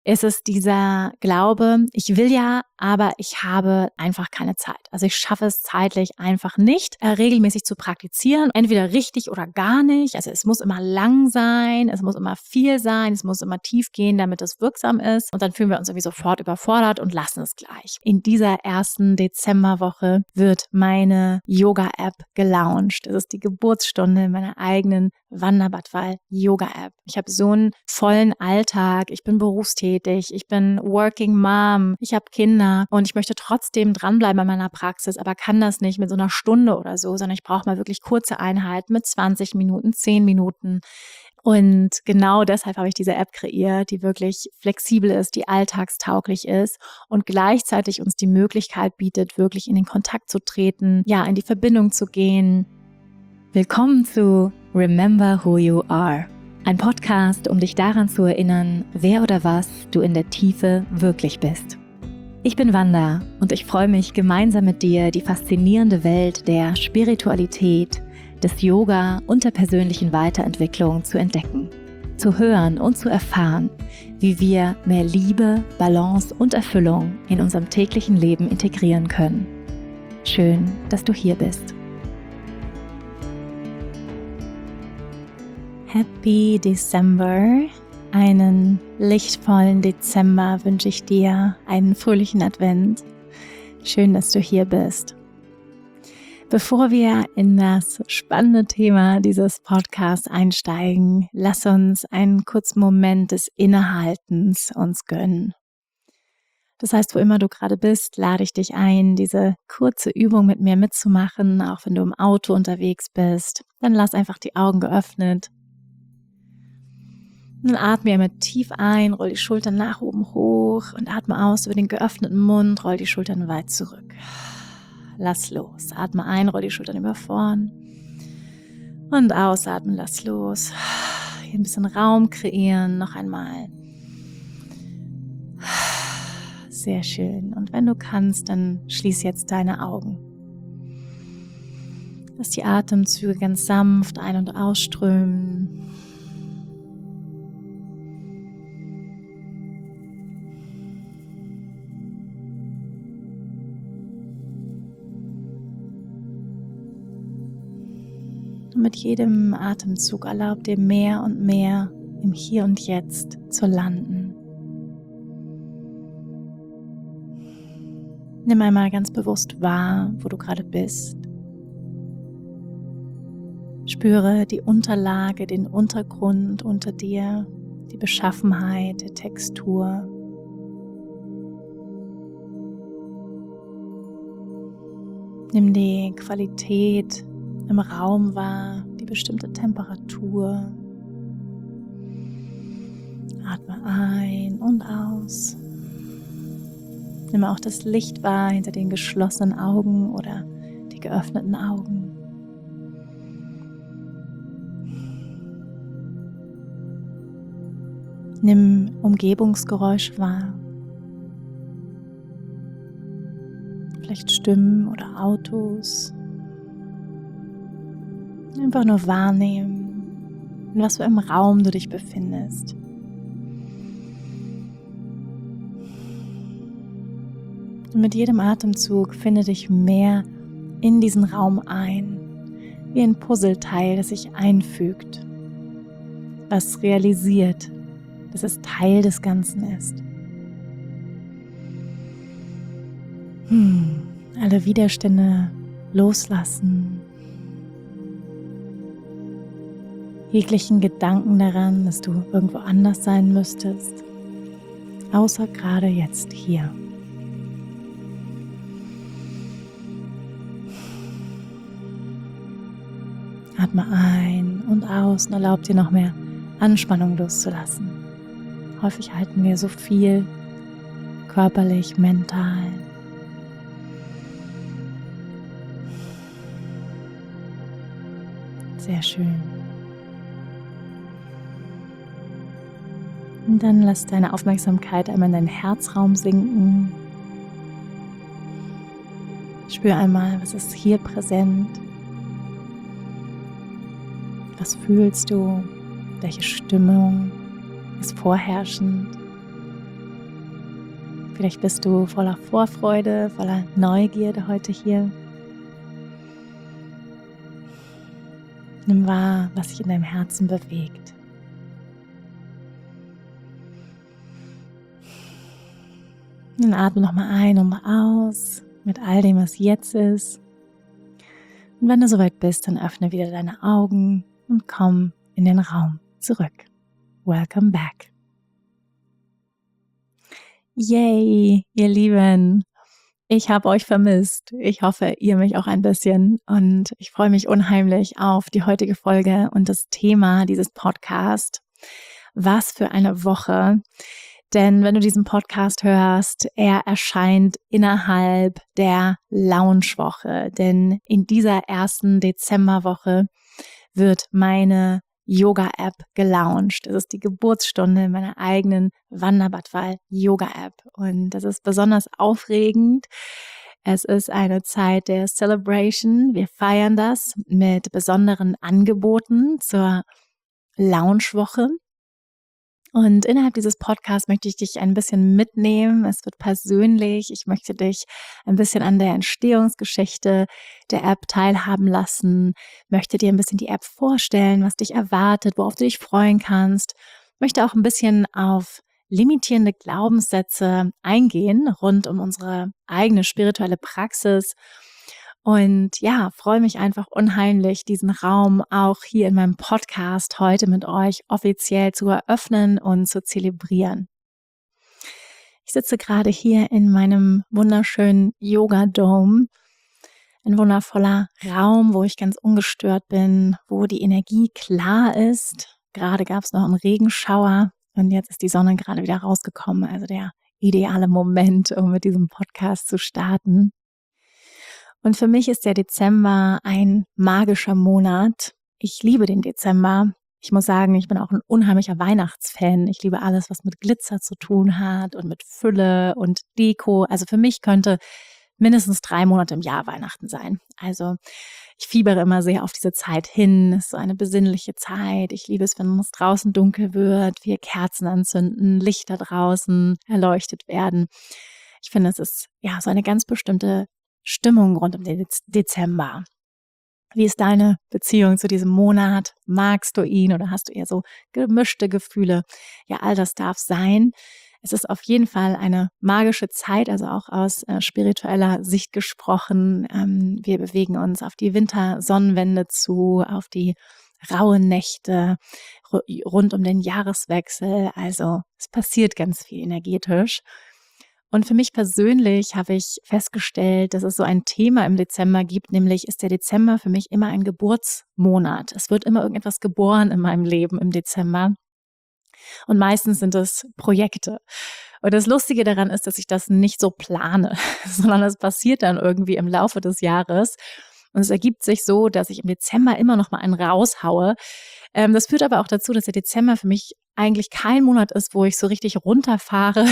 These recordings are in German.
ist es dieser Glaube, ich will ja, aber ich habe einfach keine Zeit. Also ich schaffe es zeitlich einfach nicht, regelmäßig zu praktizieren. Entweder richtig oder gar nicht. Also es muss immer lang sein, es muss immer viel sein, es muss immer tief gehen, damit es wirksam ist. Und dann fühlen wir uns irgendwie sofort überfordert und lassen es gleich. In dieser ersten Dezemberwoche wird meine Yoga-App gelauncht. Es ist die Geburtsstunde meiner eigenen Wanderbadwal Yoga-App. Ich habe so einen vollen Alltag, ich bin berufstätig, ich bin Working Mom, ich habe Kinder und ich möchte trotzdem dranbleiben an meiner Praxis, aber kann das nicht mit so einer Stunde oder so, sondern ich brauche mal wirklich kurze Einheiten mit 20 Minuten, 10 Minuten. Und genau deshalb habe ich diese App kreiert, die wirklich flexibel ist, die alltagstauglich ist und gleichzeitig uns die Möglichkeit bietet, wirklich in den Kontakt zu treten, ja, in die Verbindung zu gehen. Willkommen zu Remember Who You Are. Ein Podcast, um dich daran zu erinnern, wer oder was du in der Tiefe wirklich bist. Ich bin Wanda und ich freue mich, gemeinsam mit dir die faszinierende Welt der Spiritualität, des Yoga und der persönlichen Weiterentwicklung zu entdecken, zu hören und zu erfahren, wie wir mehr Liebe, Balance und Erfüllung in unserem täglichen Leben integrieren können. Schön, dass du hier bist. Happy December, einen lichtvollen Dezember wünsche ich dir, einen fröhlichen Advent. Schön, dass du hier bist. Bevor wir in das spannende Thema dieses Podcasts einsteigen, lass uns einen kurzen Moment des Innehaltens uns gönnen. Das heißt, wo immer du gerade bist, lade ich dich ein, diese kurze Übung mit mir mitzumachen, auch wenn du im Auto unterwegs bist. Dann lass einfach die Augen geöffnet. Dann atme einmal tief ein, roll die Schultern nach oben hoch und atme aus über den geöffneten Mund, roll die Schultern weit zurück. Lass los. Atme ein, roll die Schultern über vorn und ausatmen, lass los. Hier ein bisschen Raum kreieren, noch einmal. Sehr schön. Und wenn du kannst, dann schließ jetzt deine Augen. Lass die Atemzüge ganz sanft ein- und ausströmen. Und mit jedem Atemzug erlaub dir mehr und mehr im Hier und Jetzt zu landen. Nimm einmal ganz bewusst wahr, wo du gerade bist. Spüre die Unterlage, den Untergrund unter dir, die Beschaffenheit, die Textur. Nimm die Qualität im Raum wahr, die bestimmte Temperatur. Atme ein und aus. Nimm auch das Licht wahr hinter den geschlossenen Augen oder die geöffneten Augen. Nimm Umgebungsgeräusche wahr. Vielleicht Stimmen oder Autos. Einfach nur wahrnehmen, in was für einem Raum du dich befindest. Und mit jedem Atemzug finde dich mehr in diesen Raum ein, wie ein Puzzleteil, das sich einfügt, was realisiert, dass es Teil des Ganzen ist. Alle Widerstände loslassen. Jeglichen Gedanken daran, dass du irgendwo anders sein müsstest, außer gerade jetzt hier. Atme ein und aus und erlaub dir noch mehr Anspannung loszulassen. Häufig halten wir so viel, körperlich, mental. Sehr schön. Und dann lass deine Aufmerksamkeit einmal in deinen Herzraum sinken. Spür einmal, was ist hier präsent. Was fühlst du? Welche Stimmung ist vorherrschend? Vielleicht bist du voller Vorfreude, voller Neugierde heute hier. Nimm wahr, was sich in deinem Herzen bewegt. Dann atme nochmal ein und mal aus mit all dem, was jetzt ist. Und wenn du soweit bist, dann öffne wieder deine Augen und komm in den Raum zurück. Welcome back. Yay, ihr Lieben. Ich habe euch vermisst. Ich hoffe, ihr mich auch ein bisschen. Und ich freue mich unheimlich auf die heutige Folge und das Thema dieses Podcasts. Was für eine Woche. Denn wenn du diesen Podcast hörst, er erscheint innerhalb der Launchwoche. Denn in dieser ersten Dezemberwoche wird meine Yoga-App gelauncht. Das ist die Geburtsstunde meiner eigenen Wanderbadwal Yoga-App. Und das ist besonders aufregend. Es ist eine Zeit der Celebration. Wir feiern das mit besonderen Angeboten zur Launchwoche. Und innerhalb dieses Podcasts möchte ich dich ein bisschen mitnehmen. Es wird persönlich. Ich möchte dich ein bisschen an der Entstehungsgeschichte der App teilhaben lassen, möchte dir ein bisschen die App vorstellen, was dich erwartet, worauf du dich freuen kannst, möchte auch ein bisschen auf limitierende Glaubenssätze eingehen rund um unsere eigene spirituelle Praxis. Und ja, freue mich einfach unheimlich, diesen Raum auch hier in meinem Podcast heute mit euch offiziell zu eröffnen und zu zelebrieren. Ich sitze gerade hier in meinem wunderschönen Yoga-Dome, ein wundervoller Raum, wo ich ganz ungestört bin, wo die Energie klar ist. Gerade gab es noch einen Regenschauer und jetzt ist die Sonne gerade wieder rausgekommen, also der ideale Moment, um mit diesem Podcast zu starten. Und für mich ist der Dezember ein magischer Monat. Ich liebe den Dezember. Ich muss sagen, ich bin auch ein unheimlicher Weihnachtsfan. Ich liebe alles, was mit Glitzer zu tun hat und mit Fülle und Deko. Also für mich könnte mindestens 3 Monate im Jahr Weihnachten sein. Also ich fiebere immer sehr auf diese Zeit hin. Es ist so eine besinnliche Zeit. Ich liebe es, wenn es draußen dunkel wird, wir Kerzen anzünden, Lichter draußen erleuchtet werden. Ich finde, es ist ja so eine ganz bestimmte Stimmung rund um den Dezember. Wie ist deine Beziehung zu diesem Monat? Magst du ihn oder hast du eher so gemischte Gefühle? Ja, all das darf sein. Es ist auf jeden Fall eine magische Zeit, also auch aus spiritueller Sicht gesprochen. Wir bewegen uns auf die Wintersonnenwende zu, auf die rauen Nächte rund um den Jahreswechsel. Also es passiert ganz viel energetisch. Und für mich persönlich habe ich festgestellt, dass es so ein Thema im Dezember gibt, nämlich ist der Dezember für mich immer ein Geburtsmonat. Es wird immer irgendetwas geboren in meinem Leben im Dezember. Und meistens sind es Projekte. Und das Lustige daran ist, dass ich das nicht so plane, sondern es passiert dann irgendwie im Laufe des Jahres. Und es ergibt sich so, dass ich im Dezember immer noch mal einen raushaue. Das führt aber auch dazu, dass der Dezember für mich eigentlich kein Monat ist, wo ich so richtig runterfahre,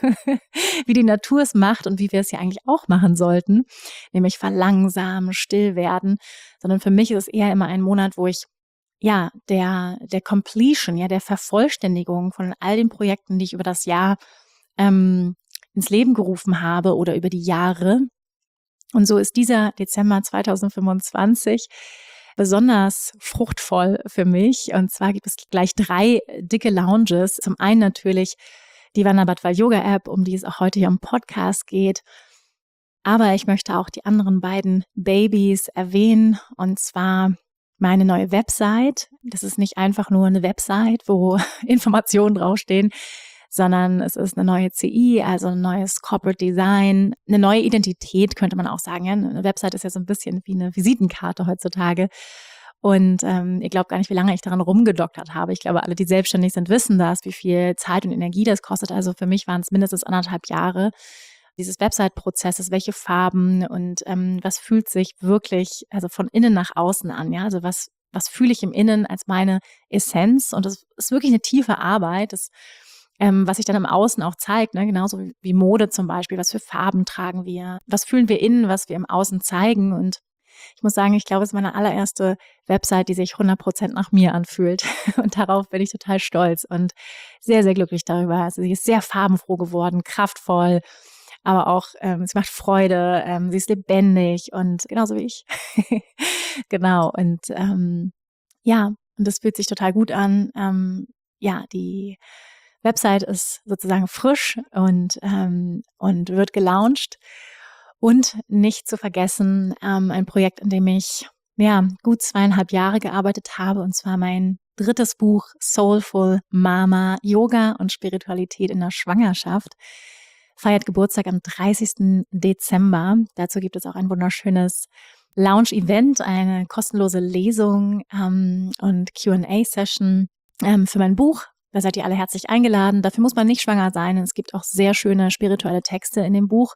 wie die Natur es macht und wie wir es ja eigentlich auch machen sollten, nämlich verlangsamen, still werden, sondern für mich ist es eher immer ein Monat, wo ich ja der Completion, ja der Vervollständigung von all den Projekten, die ich über das Jahr ins Leben gerufen habe oder über die Jahre. Und so ist dieser Dezember 2025 besonders fruchtvoll für mich. Und zwar gibt es gleich 3 dicke Lounges. Zum einen natürlich die Wanderbadwal Yoga App, um die es auch heute hier im Podcast geht. Aber ich möchte auch die anderen beiden Babys erwähnen. Und zwar meine neue Website. Das ist nicht einfach nur eine Website, wo Informationen draufstehen, sondern es ist eine neue CI, also ein neues Corporate Design, eine neue Identität, könnte man auch sagen. Ja? Eine Website ist ja so ein bisschen wie eine Visitenkarte heutzutage. Und ihr glaubt gar nicht, wie lange ich daran rumgedoktert habe. Ich glaube, alle, die selbstständig sind, wissen das, wie viel Zeit und Energie das kostet. Also für mich waren es mindestens 1,5 Jahre dieses Website-Prozesses, welche Farben und was fühlt sich wirklich, also von innen nach außen an. Ja? Also was fühle ich im Innen als meine Essenz? Und das ist wirklich eine tiefe Arbeit, das was sich dann im Außen auch zeigt, ne? Genauso wie Mode zum Beispiel, was für Farben tragen wir, was fühlen wir innen, was wir im Außen zeigen. Und Ich muss sagen, ich glaube, es ist meine allererste Website, die sich 100% nach mir anfühlt. Und darauf bin ich total stolz und sehr, sehr glücklich darüber. Also sie ist sehr farbenfroh geworden, kraftvoll, aber auch, sie macht Freude, sie ist lebendig und genauso wie ich. Genau. Und ja, und das fühlt sich total gut an. Ja, die Website ist sozusagen frisch und wird gelauncht. Und nicht zu vergessen, ein Projekt, in dem ich gut 2,5 Jahre gearbeitet habe, und zwar mein 3. Buch Soulful Mama, Yoga und Spiritualität in der Schwangerschaft, feiert Geburtstag am 30. Dezember. Dazu gibt es auch ein wunderschönes Lounge-Event, eine kostenlose Lesung und Q&A-Session für mein Buch. Da seid ihr alle herzlich eingeladen. Dafür muss man nicht schwanger sein. Es gibt auch sehr schöne spirituelle Texte in dem Buch,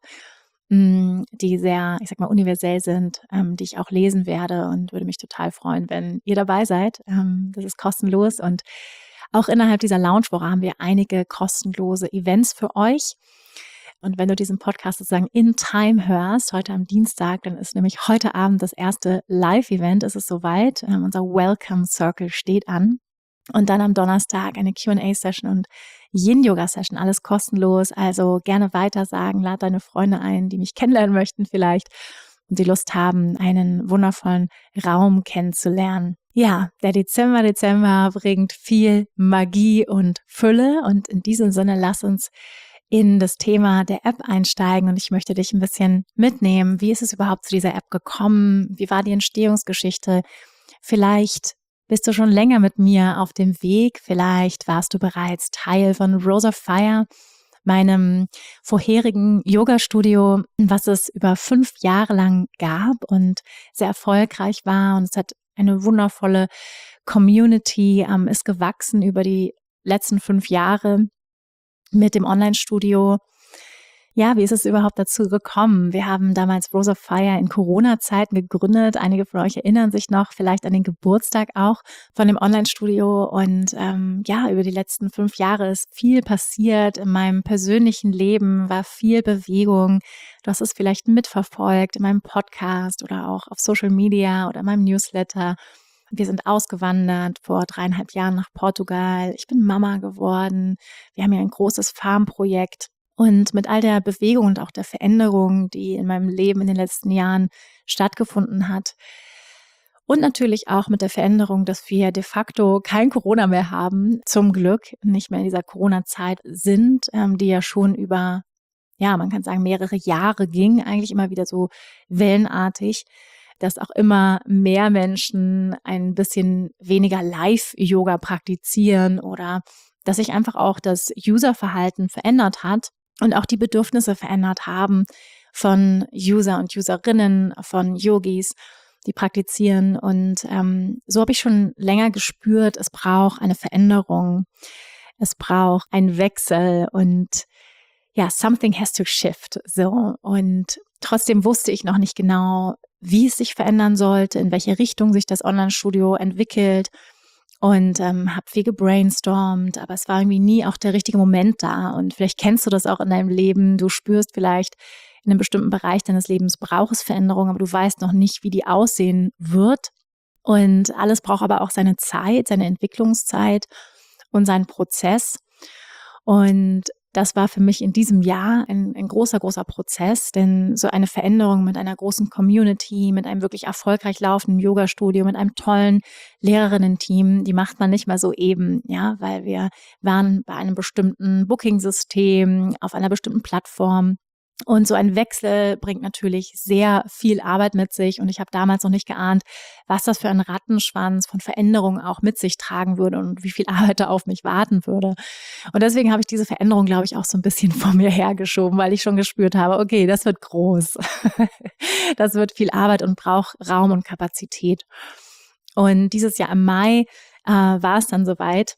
die sehr, ich sag mal, universell sind, die ich auch lesen werde, und würde mich total freuen, wenn ihr dabei seid. Das ist kostenlos, und auch innerhalb dieser Lounge-Woche haben wir einige kostenlose Events für euch. Und wenn du diesen Podcast sozusagen in Time hörst, heute am Dienstag, dann ist nämlich heute Abend das erste Live-Event. Es ist soweit. Unser Welcome Circle steht an. Und dann am Donnerstag eine Q&A-Session und Yin-Yoga-Session, alles kostenlos. Also gerne weitersagen, lad deine Freunde ein, die mich kennenlernen möchten vielleicht und die Lust haben, einen wundervollen Raum kennenzulernen. Ja, der Dezember bringt viel Magie und Fülle, und in diesem Sinne lass uns in das Thema der App einsteigen, und ich möchte dich ein bisschen mitnehmen. Wie ist es überhaupt zu dieser App gekommen? Wie war die Entstehungsgeschichte? Vielleicht bist du schon länger mit mir auf dem Weg? Vielleicht warst du bereits Teil von Rose of Fire, meinem vorherigen Yoga-Studio, was es über 5 Jahre lang gab und sehr erfolgreich war. Und es hat eine wundervolle Community, ist gewachsen über die letzten 5 Jahre mit dem Online-Studio. Ja, wie ist es überhaupt dazu gekommen? Wir haben damals Rose of Fire in Corona-Zeiten gegründet. Einige von euch erinnern sich noch vielleicht an den Geburtstag auch von dem Online-Studio. Und über die letzten 5 Jahre ist viel passiert in meinem persönlichen Leben, war viel Bewegung. Du hast es vielleicht mitverfolgt in meinem Podcast oder auch auf Social Media oder in meinem Newsletter. Wir sind ausgewandert vor 3,5 Jahren nach Portugal. Ich bin Mama geworden. Wir haben hier ein großes Farmprojekt. Und mit all der Bewegung und auch der Veränderung, die in meinem Leben in den letzten Jahren stattgefunden hat, und natürlich auch mit der Veränderung, dass wir de facto kein Corona mehr haben, zum Glück nicht mehr in dieser Corona-Zeit sind, die ja schon über, man kann sagen, mehrere Jahre ging, eigentlich immer wieder so wellenartig, dass auch immer mehr Menschen ein bisschen weniger Live-Yoga praktizieren oder dass sich einfach auch das Userverhalten verändert hat und auch die Bedürfnisse verändert haben von User und Userinnen, von Yogis, die praktizieren. Und so habe ich schon länger gespürt, es braucht eine Veränderung, es braucht einen Wechsel und something has to shift. So. Und trotzdem wusste ich noch nicht genau, wie es sich verändern sollte, in welche Richtung sich das Online-Studio entwickelt. Und habe viel gebrainstormt, aber es war irgendwie nie auch der richtige Moment da. Und vielleicht kennst du das auch in deinem Leben. Du spürst vielleicht, in einem bestimmten Bereich deines Lebens braucht es Veränderung, aber du weißt noch nicht, wie die aussehen wird. Und alles braucht aber auch seine Zeit, seine Entwicklungszeit und seinen Prozess. Und das war für mich in diesem Jahr ein großer, großer Prozess, denn so eine Veränderung mit einer großen Community, mit einem wirklich erfolgreich laufenden Yoga-Studio, mit einem tollen Lehrerinnen-Team, die macht man nicht mal so eben, weil wir waren bei einem bestimmten Booking-System, auf einer bestimmten Plattform. Und so ein Wechsel bringt natürlich sehr viel Arbeit mit sich. Und ich habe damals noch nicht geahnt, was das für ein Rattenschwanz von Veränderungen auch mit sich tragen würde und wie viel Arbeit da auf mich warten würde. Und deswegen habe ich diese Veränderung, glaube ich, auch so ein bisschen vor mir hergeschoben, weil ich schon gespürt habe, okay, das wird groß. Das wird viel Arbeit und braucht Raum und Kapazität. Und dieses Jahr im Mai war es dann soweit.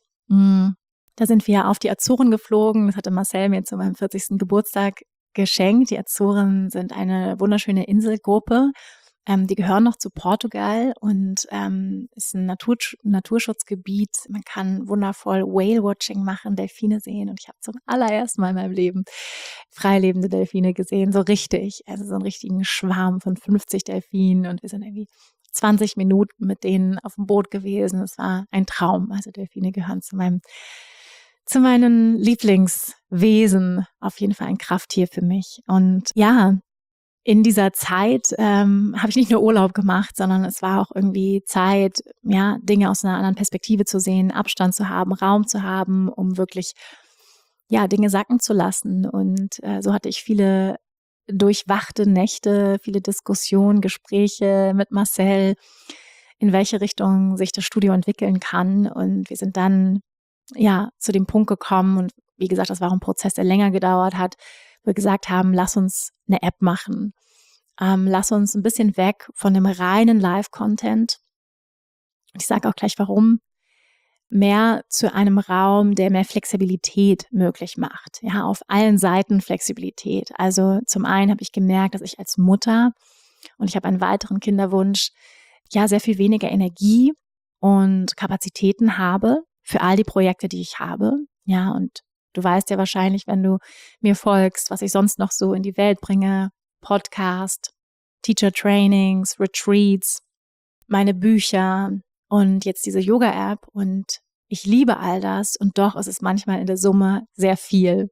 Da sind wir auf die Azoren geflogen. Das hatte Marcel mir zu meinem 40. Geburtstag geschenkt. Die Azoren sind eine wunderschöne Inselgruppe Die gehören noch zu Portugal und ist ein Naturschutzgebiet. Man kann wundervoll Whale-Watching machen, Delfine sehen. Und ich habe zum allerersten Mal in meinem Leben freilebende Delfine gesehen, so richtig. Also so einen richtigen Schwarm von 50 Delfinen. Und wir sind irgendwie 20 Minuten mit denen auf dem Boot gewesen. Es war ein Traum. Also Delfine gehören zu meinen Lieblingswesen. Auf jeden Fall ein Krafttier für mich. Und ja, in dieser Zeit habe ich nicht nur Urlaub gemacht, sondern es war auch irgendwie Zeit, ja, Dinge aus einer anderen Perspektive zu sehen, Abstand zu haben, Raum zu haben, um wirklich, ja, Dinge sacken zu lassen. Und so hatte ich viele durchwachte Nächte, viele Diskussionen, Gespräche mit Marcel, in welche Richtung sich das Studio entwickeln kann. Und wir sind dann, ja, zu dem Punkt gekommen. Und wie gesagt, das war ein Prozess, der länger gedauert hat, wo wir gesagt haben, lass uns eine App machen. Lass uns ein bisschen weg von dem reinen Live-Content. Und ich sage auch gleich warum. Mehr zu einem Raum, der mehr Flexibilität möglich macht. Ja, auf allen Seiten Flexibilität. Also zum einen habe ich gemerkt, dass ich als Mutter, und ich habe einen weiteren Kinderwunsch, ja, sehr viel weniger Energie und Kapazitäten habe für all die Projekte, die ich habe. Ja, und du weißt ja wahrscheinlich, wenn du mir folgst, was ich sonst noch so in die Welt bringe. Podcast, Teacher Trainings, Retreats, meine Bücher und jetzt diese Yoga-App. Und ich liebe all das. Und doch ist es manchmal in der Summe sehr viel.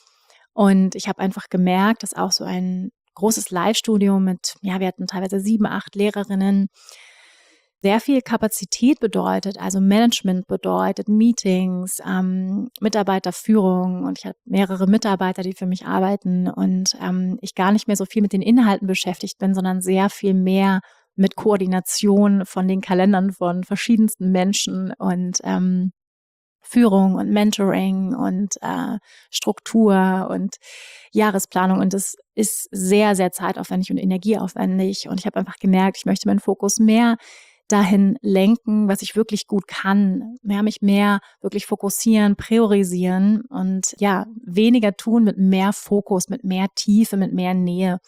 Und ich habe einfach gemerkt, dass auch so ein großes Live-Studio mit, ja, wir hatten teilweise 7, 8 Lehrerinnen, sehr viel Kapazität bedeutet, also Management bedeutet, Meetings, Mitarbeiterführung, und ich habe mehrere Mitarbeiter, die für mich arbeiten, und ich gar nicht mehr so viel mit den Inhalten beschäftigt bin, sondern sehr viel mehr mit Koordination von den Kalendern von verschiedensten Menschen und Führung und Mentoring und Struktur und Jahresplanung, und das ist sehr, sehr zeitaufwendig und energieaufwendig, und ich habe einfach gemerkt, ich möchte meinen Fokus mehr dahin lenken, was ich wirklich gut kann, mich mehr wirklich fokussieren, priorisieren und ja, weniger tun mit mehr Fokus, mit mehr Tiefe, mit mehr Nähe.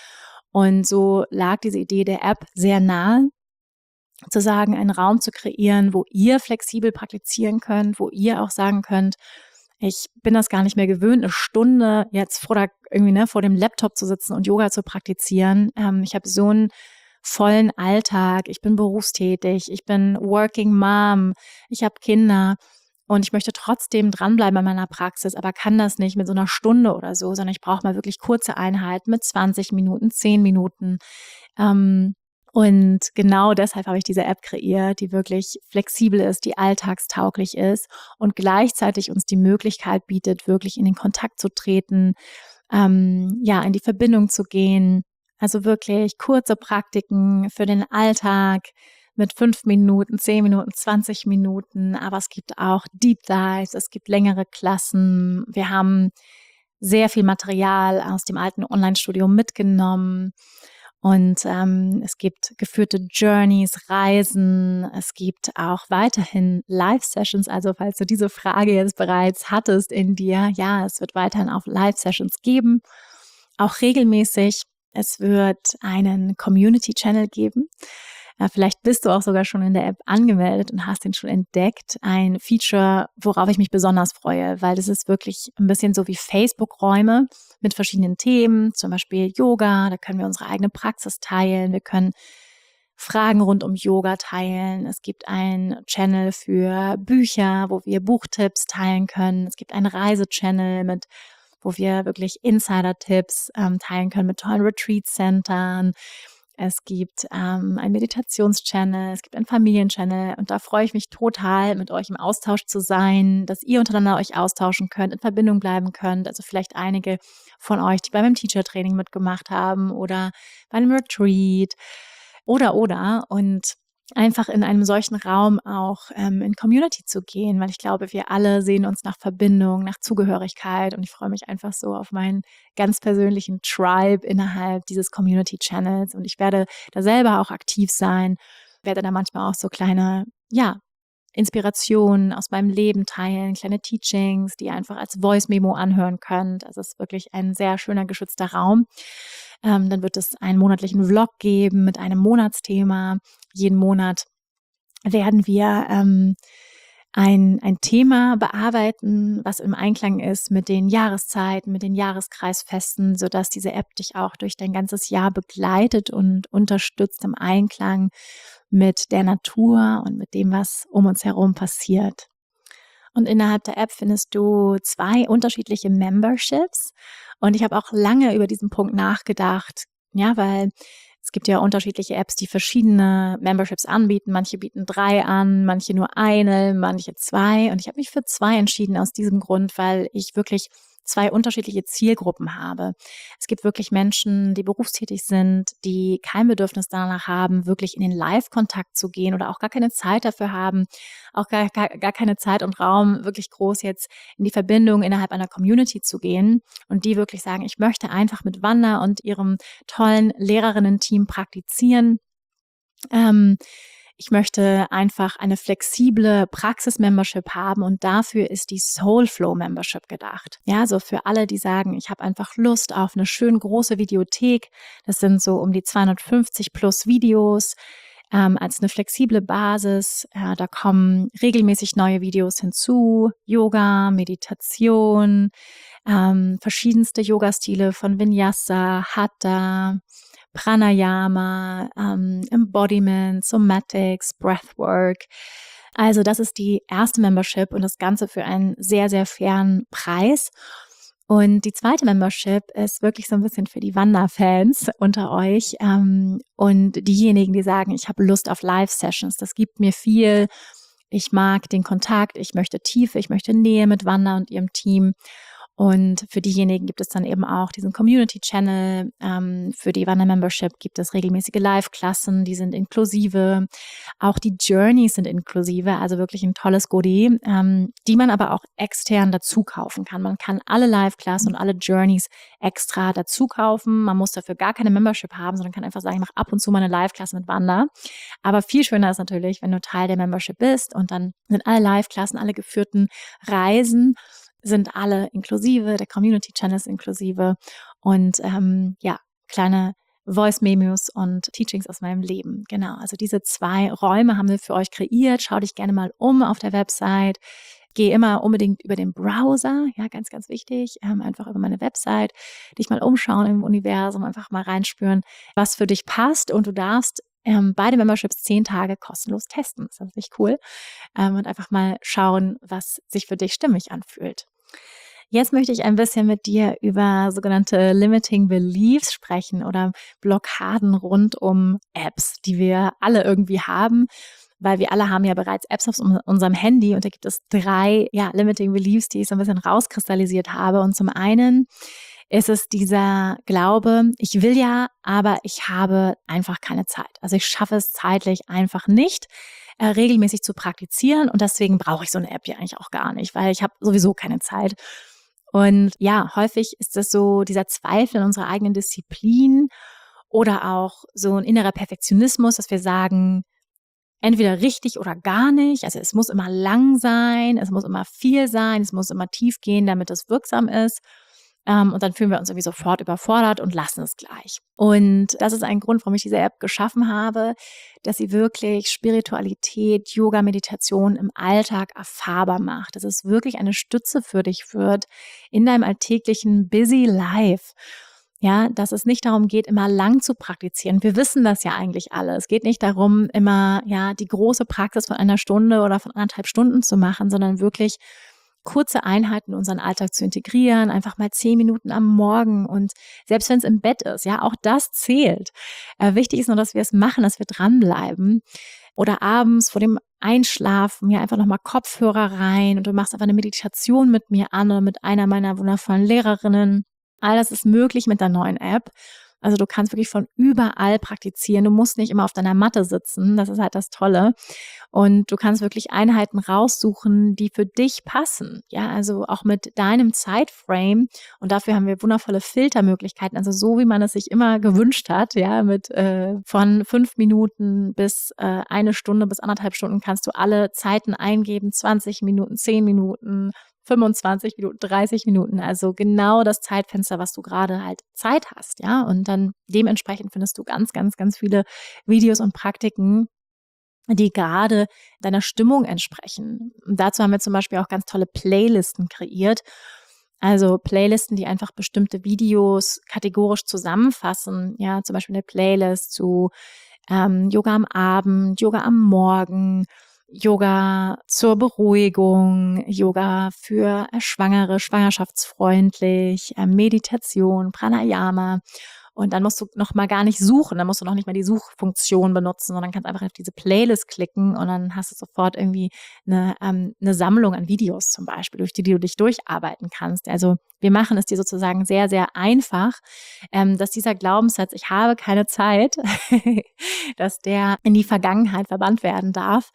Und so lag diese Idee der App sehr nahe, zu sagen, einen Raum zu kreieren, wo ihr flexibel praktizieren könnt, wo ihr auch sagen könnt, ich bin das gar nicht mehr gewöhnt, eine Stunde jetzt vor dem Laptop zu sitzen und Yoga zu praktizieren. Ich habe so einen vollen Alltag, ich bin berufstätig, ich bin Working Mom, ich habe Kinder und ich möchte trotzdem dranbleiben an meiner Praxis, aber kann das nicht mit so einer Stunde oder so, sondern ich brauche mal wirklich kurze Einheiten mit 20 Minuten, 10 Minuten. Und genau deshalb habe ich diese App kreiert, die wirklich flexibel ist, die alltagstauglich ist und gleichzeitig uns die Möglichkeit bietet, wirklich in den Kontakt zu treten, in die Verbindung zu gehen. Also wirklich kurze Praktiken für den Alltag mit 5 Minuten, 10 Minuten, 20 Minuten. Aber es gibt auch Deep Dives, es gibt längere Klassen. Wir haben sehr viel Material aus dem alten Online-Studio mitgenommen. Und es gibt geführte Journeys, Reisen. Es gibt auch weiterhin Live-Sessions. Also falls du diese Frage jetzt bereits hattest in dir, ja, es wird weiterhin auch Live-Sessions geben, auch regelmäßig. Es wird einen Community-Channel geben. Vielleicht bist du auch sogar schon in der App angemeldet und hast den schon entdeckt. Ein Feature, worauf ich mich besonders freue, weil das ist wirklich ein bisschen so wie Facebook-Räume mit verschiedenen Themen, zum Beispiel Yoga. Da können wir unsere eigene Praxis teilen. Wir können Fragen rund um Yoga teilen. Es gibt einen Channel für Bücher, wo wir Buchtipps teilen können. Es gibt einen Reise-Channel wo wir wirklich Insider-Tipps teilen können mit tollen Retreat-Centern. Es gibt einen Meditations-Channel, es gibt einen Familien-Channel, und da freue ich mich total, mit euch im Austausch zu sein, dass ihr untereinander euch austauschen könnt, in Verbindung bleiben könnt. Also vielleicht einige von euch, die bei meinem Teacher-Training mitgemacht haben oder bei einem Retreat oder. Und einfach in einem solchen Raum auch in Community zu gehen, weil ich glaube, wir alle sehen uns nach Verbindung, nach Zugehörigkeit, und ich freue mich einfach so auf meinen ganz persönlichen Tribe innerhalb dieses Community-Channels, und ich werde da selber auch aktiv sein, werde da manchmal auch so kleine, Inspirationen aus meinem Leben teilen, kleine Teachings, die ihr einfach als Voice-Memo anhören könnt. Also es ist wirklich ein sehr schöner, geschützter Raum. Dann wird es einen monatlichen Vlog geben mit einem Monatsthema. Jeden Monat werden wir ein Thema bearbeiten, was im Einklang ist mit den Jahreszeiten, mit den Jahreskreisfesten, sodass diese App dich auch durch dein ganzes Jahr begleitet und unterstützt im Einklang mit der Natur und mit dem, was um uns herum passiert. Und innerhalb der App findest du 2 unterschiedliche Memberships. Und ich habe auch lange über diesen Punkt nachgedacht, ja, weil es gibt ja unterschiedliche Apps, die verschiedene Memberships anbieten. Manche bieten 3 an, manche nur eine, manche 2. Und ich habe mich für 2 entschieden aus diesem Grund, weil ich wirklich 2 unterschiedliche Zielgruppen habe. Es gibt wirklich Menschen, die berufstätig sind, die kein Bedürfnis danach haben, wirklich in den Live-Kontakt zu gehen oder auch gar keine Zeit dafür haben, auch gar keine Zeit und Raum, wirklich groß jetzt in die Verbindung innerhalb einer Community zu gehen und die wirklich sagen, ich möchte einfach mit Wanda und ihrem tollen Lehrerinnen-Team praktizieren. Ich möchte einfach eine flexible Praxis-Membership haben und dafür ist die Soulflow-Membership gedacht. Ja, so für alle, die sagen, ich habe einfach Lust auf eine schön große Videothek. Das sind so um die 250 plus Videos als eine flexible Basis. Da kommen regelmäßig neue Videos hinzu. Yoga, Meditation, verschiedenste Yoga-Stile von Vinyasa, Hatha, Pranayama, Embodiment, Somatics, Breathwork. Also das ist die erste Membership und das Ganze für einen sehr, sehr fairen Preis. Und die zweite Membership ist wirklich so ein bisschen für die Wanda-Fans unter euch und diejenigen, die sagen, ich habe Lust auf Live-Sessions. Das gibt mir viel. Ich mag den Kontakt, ich möchte Tiefe, ich möchte Nähe mit Wanda und ihrem Team. Und für diejenigen gibt es dann eben auch diesen Community-Channel. Für die Wanda-Membership gibt es regelmäßige Live-Klassen, die sind inklusive. Auch die Journeys sind inklusive, also wirklich ein tolles Goodie, die man aber auch extern dazu kaufen kann. Man kann alle Live-Klassen und alle Journeys extra dazu kaufen. Man muss dafür gar keine Membership haben, sondern kann einfach sagen, ich mache ab und zu mal eine Live-Klasse mit Wanda. Aber viel schöner ist natürlich, wenn du Teil der Membership bist und dann sind alle Live-Klassen, alle geführten Reisen sind alle inklusive, der Community-Channel ist inklusive und kleine Voice-Memos und Teachings aus meinem Leben. Genau, also diese 2 Räume haben wir für euch kreiert. Schau dich gerne mal um auf der Website. Geh immer unbedingt über den Browser, ja, ganz, ganz wichtig, einfach über meine Website, dich mal umschauen im Universum, einfach mal reinspüren, was für dich passt und du darfst beide Memberships 10 Tage kostenlos testen. Das ist natürlich cool. Und einfach mal schauen, was sich für dich stimmig anfühlt. Jetzt möchte ich ein bisschen mit dir über sogenannte Limiting Beliefs sprechen oder Blockaden rund um Apps, die wir alle irgendwie haben, weil wir alle haben ja bereits Apps auf unserem Handy und da gibt es 3 Limiting Beliefs, die ich so ein bisschen rauskristallisiert habe. Und zum einen ist es dieser Glaube, ich will ja, aber ich habe einfach keine Zeit. Also ich schaffe es zeitlich einfach nicht, regelmäßig zu praktizieren und deswegen brauche ich so eine App ja eigentlich auch gar nicht, weil ich habe sowieso keine Zeit. Und ja, häufig ist das so dieser Zweifel in unserer eigenen Disziplin oder auch so ein innerer Perfektionismus, dass wir sagen, entweder richtig oder gar nicht. Also es muss immer lang sein, es muss immer viel sein, es muss immer tief gehen, damit es wirksam ist. Und dann fühlen wir uns irgendwie sofort überfordert und lassen es gleich. Und das ist ein Grund, warum ich diese App geschaffen habe, dass sie wirklich Spiritualität, Yoga, Meditation im Alltag erfahrbar macht. Dass es wirklich eine Stütze für dich wird in deinem alltäglichen busy life. Ja, dass es nicht darum geht, immer lang zu praktizieren. Wir wissen das ja eigentlich alle. Es geht nicht darum, immer die große Praxis von 1 Stunde oder von 1,5 Stunden zu machen, sondern wirklich kurze Einheiten in unseren Alltag zu integrieren, einfach mal 10 Minuten am Morgen und selbst wenn es im Bett ist, ja, auch das zählt. Wichtig ist nur, dass wir es machen, dass wir dranbleiben. Oder abends vor dem Einschlafen, einfach nochmal Kopfhörer rein und du machst einfach eine Meditation mit mir an oder mit einer meiner wundervollen Lehrerinnen. All das ist möglich mit der neuen App. Also du kannst wirklich von überall praktizieren. Du musst nicht immer auf deiner Matte sitzen. Das ist halt das Tolle. Und du kannst wirklich Einheiten raussuchen, die für dich passen. Ja, also auch mit deinem Zeitframe. Und dafür haben wir wundervolle Filtermöglichkeiten. Also so, wie man es sich immer gewünscht hat. Ja, mit von 5 Minuten bis 1 Stunde bis 1,5 Stunden kannst du alle Zeiten eingeben. 20 Minuten, 10 Minuten, 25 Minuten, 30 Minuten, also genau das Zeitfenster, was du gerade halt Zeit hast, ja. Und dann dementsprechend findest du ganz, ganz, ganz viele Videos und Praktiken, die gerade deiner Stimmung entsprechen. Und dazu haben wir zum Beispiel auch ganz tolle Playlisten kreiert. Also Playlisten, die einfach bestimmte Videos kategorisch zusammenfassen. Ja, zum Beispiel eine Playlist zu Yoga am Abend, Yoga am Morgen, Yoga zur Beruhigung, Yoga für Schwangere, schwangerschaftsfreundlich, Meditation, Pranayama. Und dann musst du noch mal gar nicht suchen, dann musst du noch nicht mal die Suchfunktion benutzen, sondern kannst einfach auf diese Playlist klicken und dann hast du sofort irgendwie eine Sammlung an Videos zum Beispiel, durch die du dich durcharbeiten kannst. Also wir machen es dir sozusagen sehr, sehr einfach, dass dieser Glaubenssatz, ich habe keine Zeit, dass der in die Vergangenheit verbannt werden darf.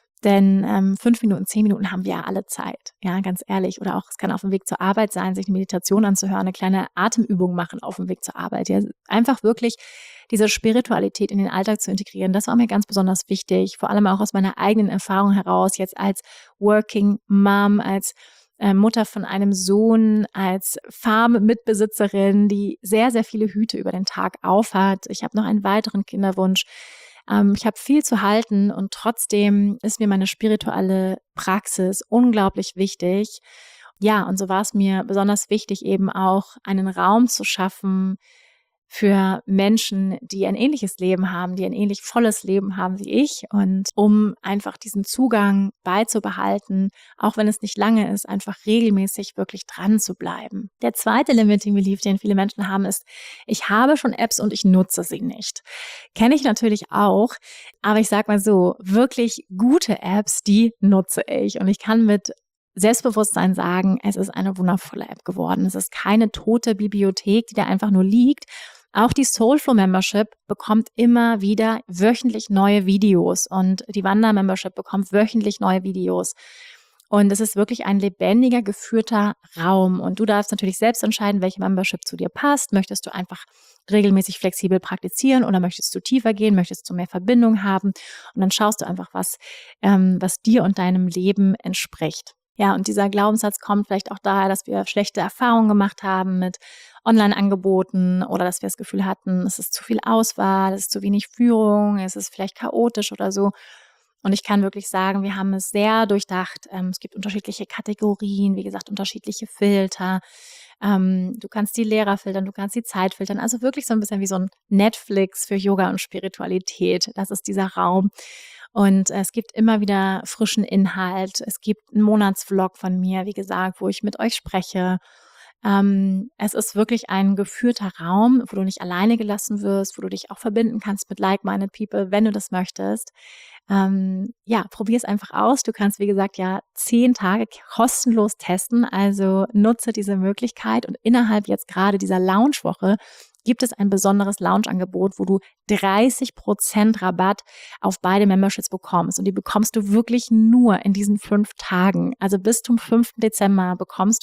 Denn 5 Minuten, 10 Minuten haben wir ja alle Zeit, ja, ganz ehrlich. Oder auch, es kann auf dem Weg zur Arbeit sein, sich eine Meditation anzuhören, eine kleine Atemübung machen auf dem Weg zur Arbeit. Ja, einfach wirklich diese Spiritualität in den Alltag zu integrieren, das war mir ganz besonders wichtig, vor allem auch aus meiner eigenen Erfahrung heraus, jetzt als Working Mom, als Mutter von einem Sohn, als Farm-Mitbesitzerin, die sehr, sehr viele Hüte über den Tag aufhat. Ich habe noch einen weiteren Kinderwunsch. Ich habe viel zu halten und trotzdem ist mir meine spirituelle Praxis unglaublich wichtig. Ja, und so war es mir besonders wichtig, eben auch einen Raum zu schaffen für Menschen, die ein ähnliches Leben haben, die ein ähnlich volles Leben haben wie ich. Und um einfach diesen Zugang beizubehalten, auch wenn es nicht lange ist, einfach regelmäßig wirklich dran zu bleiben. Der zweite Limiting Belief, den viele Menschen haben, ist, ich habe schon Apps und ich nutze sie nicht. Kenne ich natürlich auch, aber ich sag mal so, wirklich gute Apps, die nutze ich. Und ich kann mit Selbstbewusstsein sagen, es ist eine wundervolle App geworden. Es ist keine tote Bibliothek, die da einfach nur liegt. Auch die Soulflow Membership bekommt immer wieder wöchentlich neue Videos und die Wanda Membership bekommt wöchentlich neue Videos. Und es ist wirklich ein lebendiger, geführter Raum. Und du darfst natürlich selbst entscheiden, welche Membership zu dir passt. Möchtest du einfach regelmäßig flexibel praktizieren oder möchtest du tiefer gehen, möchtest du mehr Verbindung haben? Und dann schaust du einfach, was dir und deinem Leben entspricht. Ja, und dieser Glaubenssatz kommt vielleicht auch daher, dass wir schlechte Erfahrungen gemacht haben mit Online-Angeboten oder dass wir das Gefühl hatten, es ist zu viel Auswahl, es ist zu wenig Führung, es ist vielleicht chaotisch oder so. Und ich kann wirklich sagen, wir haben es sehr durchdacht. Es gibt unterschiedliche Kategorien, wie gesagt, unterschiedliche Filter. Du kannst die Lehrer filtern, du kannst die Zeit filtern. Also wirklich so ein bisschen wie so ein Netflix für Yoga und Spiritualität. Das ist dieser Raum. Und es gibt immer wieder frischen Inhalt. Es gibt einen Monatsvlog von mir, wie gesagt, wo ich mit euch spreche. Es ist wirklich ein geführter Raum, wo du nicht alleine gelassen wirst, wo du dich auch verbinden kannst mit like-minded people, wenn du das möchtest. Probier es einfach aus. Du kannst, wie gesagt, ja 10 Tage kostenlos testen. Also nutze diese Möglichkeit und innerhalb jetzt gerade dieser Launchwoche gibt es ein besonderes Launch-Angebot, wo du 30% Rabatt auf beide Memberships bekommst. Und die bekommst du wirklich nur in diesen 5 Tagen. Also bis zum 5. Dezember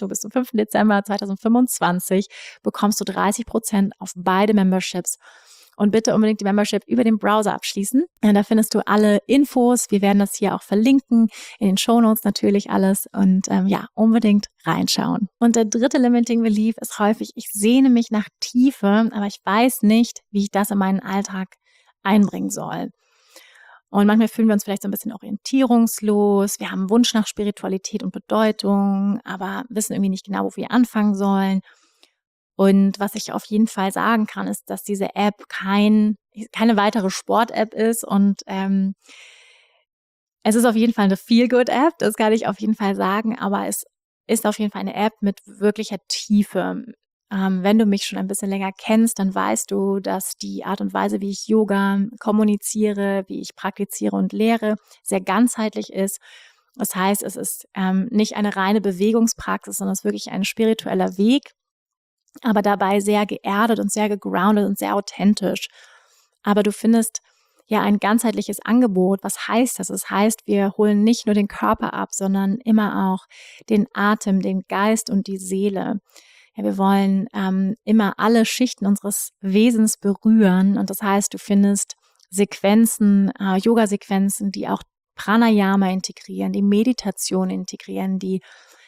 2025 bekommst du 30% auf beide Memberships. Und bitte unbedingt die Membership über den Browser abschließen. Da findest du alle Infos. Wir werden das hier auch verlinken, in den Shownotes natürlich alles. Und unbedingt reinschauen. Und der dritte Limiting Belief ist häufig, ich sehne mich nach Tiefe, aber ich weiß nicht, wie ich das in meinen Alltag einbringen soll. Und manchmal fühlen wir uns vielleicht so ein bisschen orientierungslos. Wir haben einen Wunsch nach Spiritualität und Bedeutung, aber wissen irgendwie nicht genau, wo wir anfangen sollen. Und was ich auf jeden Fall sagen kann, ist, dass diese App keine weitere Sport-App ist und es ist auf jeden Fall eine Feel-Good-App, das kann ich auf jeden Fall sagen, aber es ist auf jeden Fall eine App mit wirklicher Tiefe. Wenn du mich schon ein bisschen länger kennst, dann weißt du, dass die Art und Weise, wie ich Yoga kommuniziere, wie ich praktiziere und lehre, sehr ganzheitlich ist. Das heißt, es ist nicht eine reine Bewegungspraxis, sondern es ist wirklich ein spiritueller Weg, aber dabei sehr geerdet und sehr gegroundet und sehr authentisch. Aber du findest ja ein ganzheitliches Angebot. Was heißt das? Das heißt, wir holen nicht nur den Körper ab, sondern immer auch den Atem, den Geist und die Seele. Ja, wir wollen immer alle Schichten unseres Wesens berühren. Und das heißt, du findest Sequenzen, Yoga-Sequenzen, die auch Pranayama integrieren, die Meditation integrieren, die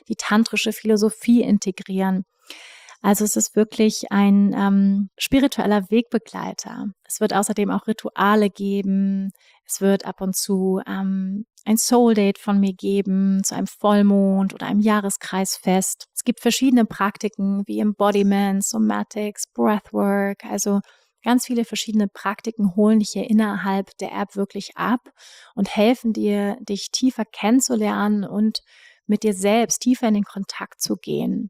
die tantrische Philosophie integrieren. Also es ist wirklich ein spiritueller Wegbegleiter. Es wird außerdem auch Rituale geben. Es wird ab und zu ein Soul-Date von mir geben, zu einem Vollmond oder einem Jahreskreisfest. Es gibt verschiedene Praktiken wie Embodiment, Somatics, Breathwork, also ganz viele verschiedene Praktiken holen dich hier innerhalb der App wirklich ab und helfen dir, dich tiefer kennenzulernen und mit dir selbst tiefer in den Kontakt zu gehen.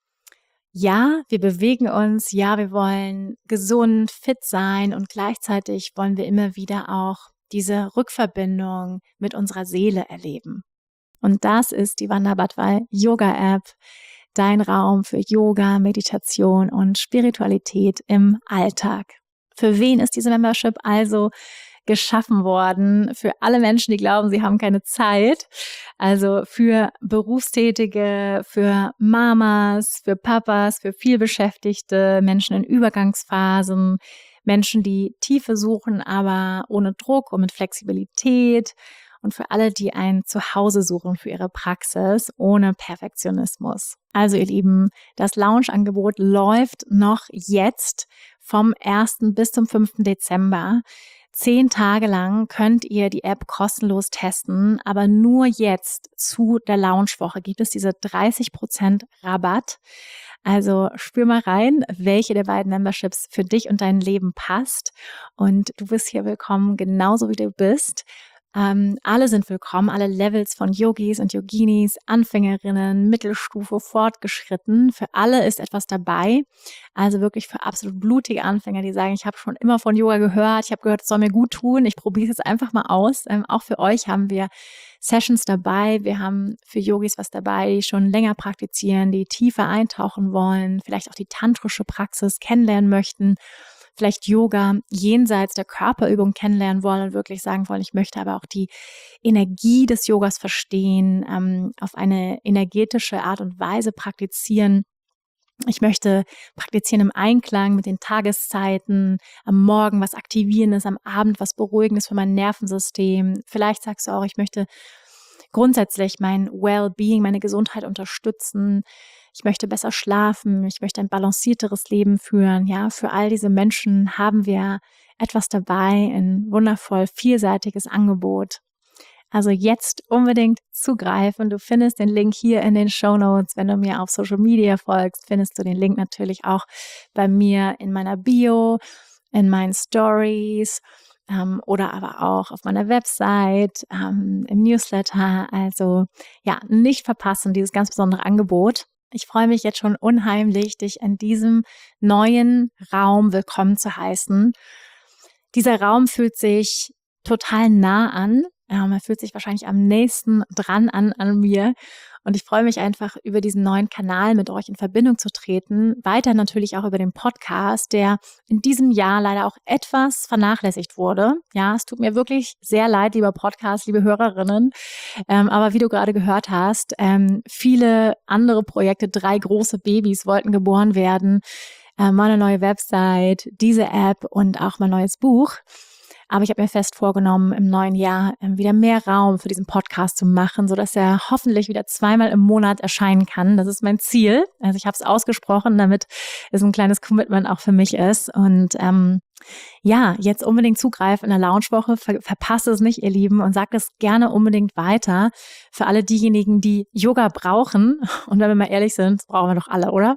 Ja, wir bewegen uns, ja, wir wollen gesund, fit sein und gleichzeitig wollen wir immer wieder auch diese Rückverbindung mit unserer Seele erleben. Und das ist die Wanda-Badwal Yoga App, dein Raum für Yoga, Meditation und Spiritualität im Alltag. Für wen ist diese Membership also geschaffen worden? Für alle Menschen, die glauben, sie haben keine Zeit. Also für Berufstätige, für Mamas, für Papas, für vielbeschäftigte Menschen in Übergangsphasen, Menschen, die Tiefe suchen, aber ohne Druck und mit Flexibilität. Und für alle, die ein Zuhause suchen für ihre Praxis, ohne Perfektionismus. Also ihr Lieben, das Lounge-Angebot läuft noch jetzt vom 1. bis zum 5. Dezember. 10 Tage lang könnt ihr die App kostenlos testen, aber nur jetzt zu der Lounge-Woche gibt es diese 30% Rabatt. Also spür mal rein, welche der beiden Memberships für dich und dein Leben passt. Und du bist hier willkommen, genauso wie du bist. Alle sind willkommen, alle Levels von Yogis und Yoginis, Anfängerinnen, Mittelstufe, fortgeschritten. Für alle ist etwas dabei. Also wirklich für absolut blutige Anfänger, die sagen, ich habe schon immer von Yoga gehört, ich habe gehört, es soll mir gut tun, ich probiere es jetzt einfach mal aus. Auch für euch haben wir Sessions dabei. Wir haben für Yogis was dabei, die schon länger praktizieren, die tiefer eintauchen wollen, vielleicht auch die tantrische Praxis kennenlernen möchten, vielleicht Yoga jenseits der Körperübung kennenlernen wollen und wirklich sagen wollen, ich möchte aber auch die Energie des Yogas verstehen, auf eine energetische Art und Weise praktizieren. Ich möchte praktizieren im Einklang mit den Tageszeiten, am Morgen was Aktivierendes, am Abend was Beruhigendes für mein Nervensystem. Vielleicht sagst du auch, ich möchte grundsätzlich mein Well-Being, meine Gesundheit unterstützen. Ich möchte besser schlafen, ich möchte ein balancierteres Leben führen. Ja, für all diese Menschen haben wir etwas dabei, ein wundervoll vielseitiges Angebot. Also jetzt unbedingt zugreifen. Du findest den Link hier in den Shownotes. Wenn du mir auf Social Media folgst, findest du den Link natürlich auch bei mir in meiner Bio, in meinen Stories oder aber auch auf meiner Website, im Newsletter. Also ja, nicht verpassen, dieses ganz besondere Angebot. Ich freue mich jetzt schon unheimlich, dich in diesem neuen Raum willkommen zu heißen. Dieser Raum fühlt sich total nah an. Er fühlt sich wahrscheinlich am nächsten dran an mir. Und ich freue mich einfach, über diesen neuen Kanal mit euch in Verbindung zu treten. Weiter natürlich auch über den Podcast, der in diesem Jahr leider auch etwas vernachlässigt wurde. Ja, es tut mir wirklich sehr leid, lieber Podcast, liebe Hörerinnen. Aber wie du gerade gehört hast, viele andere Projekte, 3 große Babys wollten geboren werden. Meine neue Website, diese App und auch mein neues Buch. Aber ich habe mir fest vorgenommen, im neuen Jahr wieder mehr Raum für diesen Podcast zu machen, sodass er hoffentlich wieder 2-mal im Monat erscheinen kann. Das ist mein Ziel. Also ich habe es ausgesprochen, damit es ein kleines Commitment auch für mich ist. Und ja, jetzt unbedingt zugreifen in der Lounge-Woche. Verpasst es nicht, ihr Lieben, und sagt es gerne unbedingt weiter für alle diejenigen, die Yoga brauchen. Und wenn wir mal ehrlich sind, das brauchen wir doch alle, oder?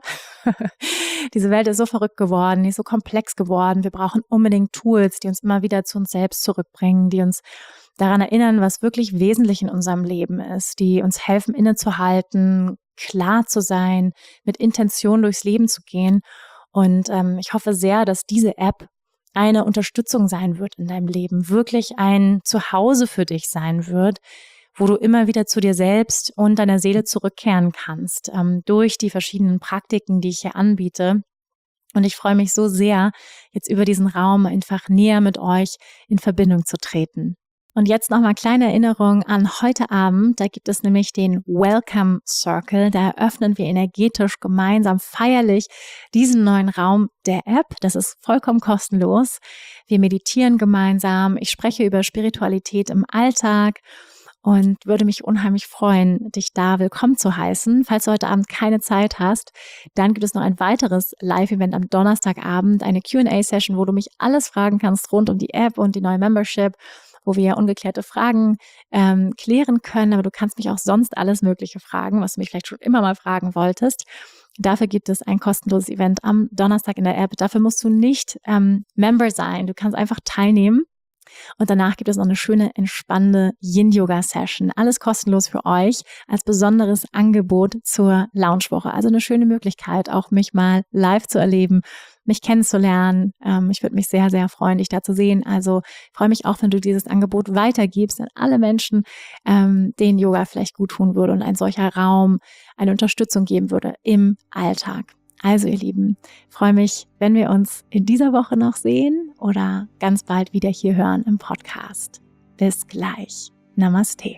Diese Welt ist so verrückt geworden, die ist so komplex geworden. Wir brauchen unbedingt Tools, die uns immer wieder zu uns selbst zurückbringen, die uns daran erinnern, was wirklich wesentlich in unserem Leben ist, die uns helfen, innezuhalten, klar zu sein, mit Intention durchs Leben zu gehen. Und ich hoffe sehr, dass diese App eine Unterstützung sein wird in deinem Leben, wirklich ein Zuhause für dich sein wird, wo du immer wieder zu dir selbst und deiner Seele zurückkehren kannst, durch die verschiedenen Praktiken, die ich hier anbiete. Und ich freue mich so sehr, jetzt über diesen Raum einfach näher mit euch in Verbindung zu treten. Und jetzt nochmal kleine Erinnerung an heute Abend. Da gibt es nämlich den Welcome Circle. Da eröffnen wir energetisch gemeinsam feierlich diesen neuen Raum der App. Das ist vollkommen kostenlos. Wir meditieren gemeinsam. Ich spreche über Spiritualität im Alltag. und würde mich unheimlich freuen, dich da willkommen zu heißen. Falls du heute Abend keine Zeit hast, dann gibt es noch ein weiteres Live-Event am Donnerstagabend, eine Q&A-Session, wo du mich alles fragen kannst rund um die App und die neue Membership, wo wir ungeklärte Fragen klären können. Aber du kannst mich auch sonst alles Mögliche fragen, was du mich vielleicht schon immer mal fragen wolltest. Dafür gibt es ein kostenloses Event am Donnerstag in der App. Dafür musst du nicht Member sein. Du kannst einfach teilnehmen. Und danach gibt es noch eine schöne, entspannende Yin-Yoga-Session. Alles kostenlos für euch als besonderes Angebot zur Loungewoche. Also eine schöne Möglichkeit, auch mich mal live zu erleben, mich kennenzulernen. Ich würde mich sehr, sehr freuen, dich da zu sehen. Also ich freue mich auch, wenn du dieses Angebot weitergibst an alle Menschen, denen Yoga vielleicht gut tun würde und ein solcher Raum eine Unterstützung geben würde im Alltag. Also ihr Lieben, freue mich, wenn wir uns in dieser Woche noch sehen oder ganz bald wieder hier hören im Podcast. Bis gleich. Namaste.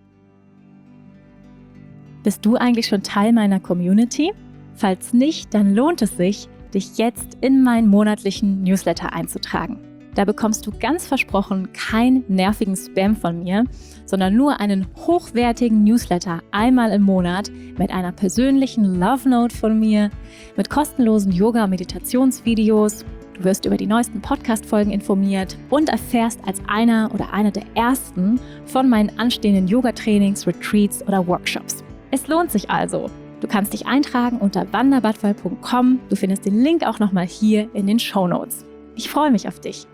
Bist du eigentlich schon Teil meiner Community? Falls nicht, dann lohnt es sich, dich jetzt in meinen monatlichen Newsletter einzutragen. Da bekommst du ganz versprochen keinen nervigen Spam von mir, sondern nur einen hochwertigen Newsletter einmal im Monat mit einer persönlichen Love Note von mir, mit kostenlosen Yoga- und Meditationsvideos. Du wirst über die neuesten Podcast-Folgen informiert und erfährst als einer oder eine der ersten von meinen anstehenden Yoga-Trainings, Retreats oder Workshops. Es lohnt sich also. Du kannst dich eintragen unter wandabadwal.com. Du findest den Link auch nochmal hier in den Shownotes. Ich freue mich auf dich.